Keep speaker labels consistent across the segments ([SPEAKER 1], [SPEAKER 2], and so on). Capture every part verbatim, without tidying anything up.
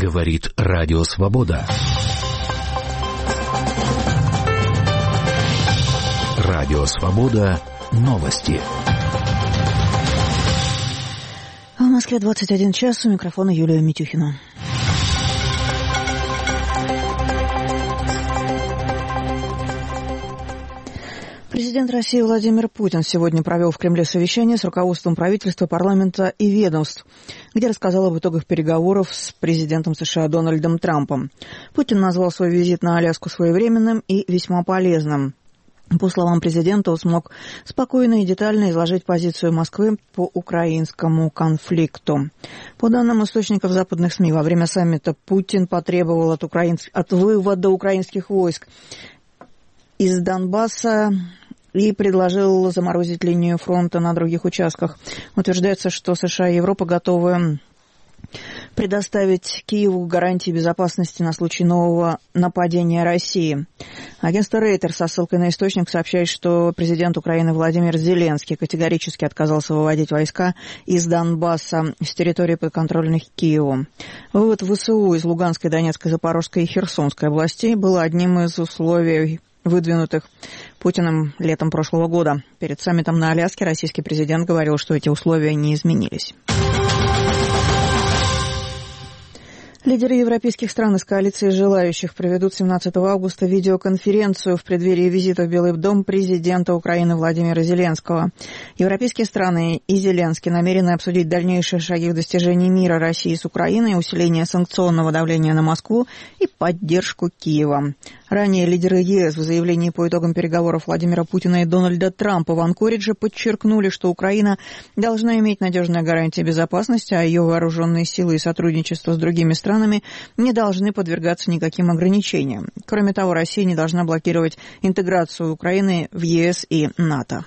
[SPEAKER 1] Говорит Радио Свобода. Радио Свобода. Новости.
[SPEAKER 2] В Москве двадцать один час. У микрофона Юлия Митюхина. Президент России Владимир Путин сегодня провел в Кремле совещание с руководством правительства, парламента и ведомств, где рассказал об итогах переговоров с президентом США Дональдом Трампом. Путин назвал свой визит на Аляску своевременным и весьма полезным. По словам президента, он смог спокойно и детально изложить позицию Москвы по украинскому конфликту. По данным источников западных СМИ, во время саммита Путин потребовал от, украин... от вывода украинских войск из Донбасса и предложил заморозить линию фронта на других участках. Утверждается, что США и Европа готовы предоставить Киеву гарантии безопасности на случай нового нападения России. Агентство Рейтер со ссылкой на источник сообщает, что президент Украины Владимир Зеленский категорически отказался выводить войска из Донбасса с территории подконтрольных Киеву. Вывод ВСУ из Луганской, Донецкой, Запорожской и Херсонской областей был одним из условий, выдвинутых Путиным летом прошлого года. Перед саммитом на Аляске российский президент говорил, что эти условия не изменились. Лидеры европейских стран из коалиции желающих проведут семнадцатого августа видеоконференцию в преддверии визита в Белый дом президента Украины Владимира Зеленского. Европейские страны и Зеленский намерены обсудить дальнейшие шаги в достижении мира России с Украиной, усиление санкционного давления на Москву и поддержку Киева. Ранее лидеры ЕС в заявлении по итогам переговоров Владимира Путина и Дональда Трампа в Анкоридже подчеркнули, что Украина должна иметь надежные гарантии безопасности, а ее вооруженные силы и сотрудничество с другими странами не должны подвергаться никаким ограничениям. Кроме того, Россия не должна блокировать интеграцию Украины в ЕС и НАТО.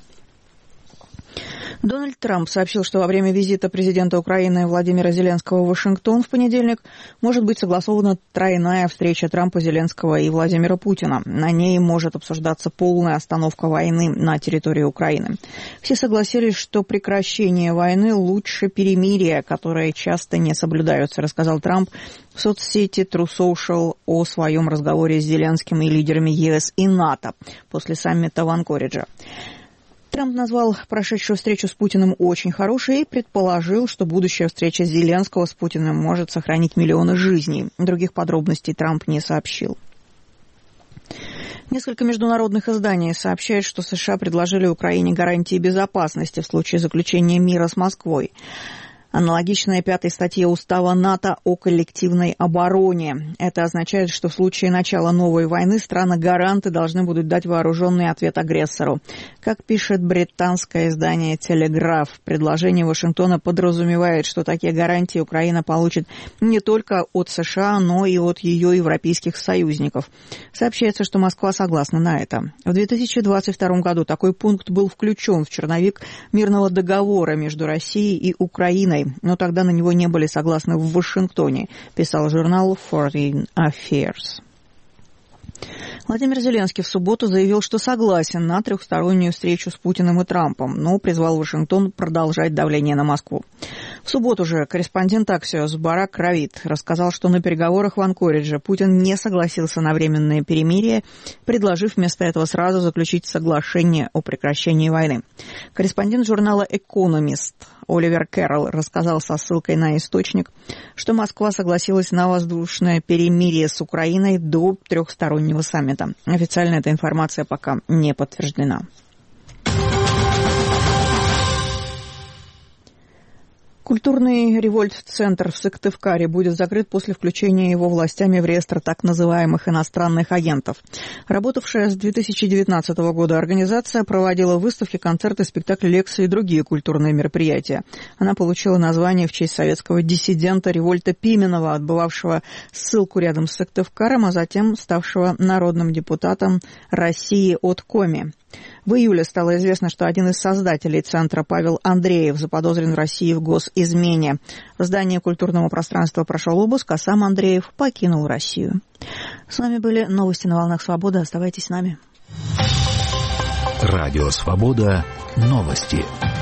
[SPEAKER 2] Дональд Трамп сообщил, что во время визита президента Украины Владимира Зеленского в Вашингтон в понедельник может быть согласована тройная встреча Трампа, Зеленского и Владимира Путина. На ней может обсуждаться полная остановка войны на территории Украины. Все согласились, что прекращение войны лучше перемирия, которые часто не соблюдаются, рассказал Трамп в соцсети True Social о своем разговоре с Зеленским и лидерами ЕС и НАТО после саммита в Анкоридже. Трамп назвал прошедшую встречу с Путиным очень хорошей и предположил, что будущая встреча Зеленского с Путиным может сохранить миллионы жизней. Других подробностей Трамп не сообщил. Несколько международных изданий сообщают, что США предложили Украине гарантии безопасности в случае заключения мира с Москвой. Аналогичная пятой статье Устава НАТО о коллективной обороне. Это означает, что в случае начала новой войны страны-гаранты должны будут дать вооруженный ответ агрессору. Как пишет британское издание «Телеграф», предложение Вашингтона подразумевает, что такие гарантии Украина получит не только от США, но и от ее европейских союзников. Сообщается, что Москва согласна на это. В две тысячи двадцать втором году такой пункт был включен в черновик мирного договора между Россией и Украиной, но тогда на него не были согласны в Вашингтоне, писал журнал Foreign Affairs. Владимир Зеленский в субботу заявил, что согласен на трехстороннюю встречу с Путиным и Трампом, но призвал Вашингтон продолжать давление на Москву. В субботу же корреспондент Axios Барак Равид рассказал, что на переговорах в Анкоридже Путин не согласился на временное перемирие, предложив вместо этого сразу заключить соглашение о прекращении войны. Корреспондент журнала «Экономист» Оливер Кэрролл рассказал со ссылкой на источник, что Москва согласилась на воздушное перемирие с Украиной до трехстороннего саммита. Официально эта информация пока не подтверждена. Культурный револьт-центр в Сыктывкаре будет закрыт после включения его властями в реестр так называемых иностранных агентов. Работавшая с две тысячи девятнадцатого года организация проводила выставки, концерты, спектакли, лекции и другие культурные мероприятия. Она получила название в честь советского диссидента Револьта Пименова, отбывавшего ссылку рядом с Сыктывкаром, а затем ставшего народным депутатом России от Коми. В июле стало известно, что один из создателей центра, Павел Андреев, заподозрен в России в госизмене. В здании культурного пространства прошел обыск, а сам Андреев покинул Россию. С вами были новости на волнах Свободы. Оставайтесь с нами.
[SPEAKER 1] Радио Свобода. Новости.